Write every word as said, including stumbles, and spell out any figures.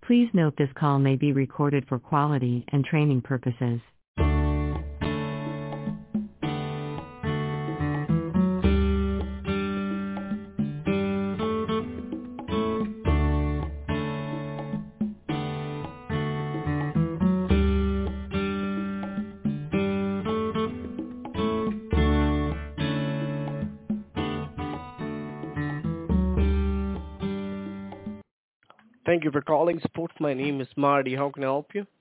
Please note this call may be recorded for quality and training purposes. Thank you for calling Sports. My name is Marty. How can I help you?